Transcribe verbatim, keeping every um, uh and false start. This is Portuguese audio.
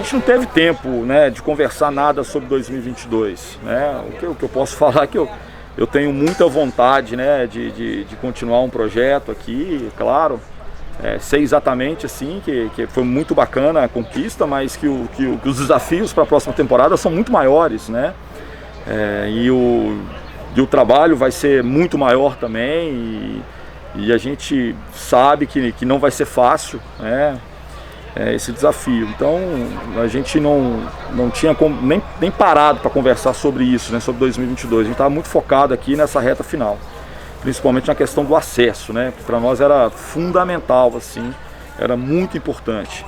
A gente não teve tempo, né, de conversar nada sobre dois mil e vinte e dois, né? O que, o que eu posso falar é que eu, eu tenho muita vontade, né, de, de, de continuar um projeto aqui, claro. É, sei exatamente assim que, que foi muito bacana a conquista, mas que, o, que, o, que os desafios para a próxima temporada são muito maiores, né? É, e, o, e o trabalho vai ser muito maior também, e, e a gente sabe que, que não vai ser fácil, né? É, esse desafio. Então a gente não, não tinha como, nem, nem parado para conversar sobre isso, né? Sobre dois mil e vinte e dois. A gente estava muito focado aqui nessa reta final, principalmente na questão do acesso, né? Que para nós era fundamental, assim, era muito importante.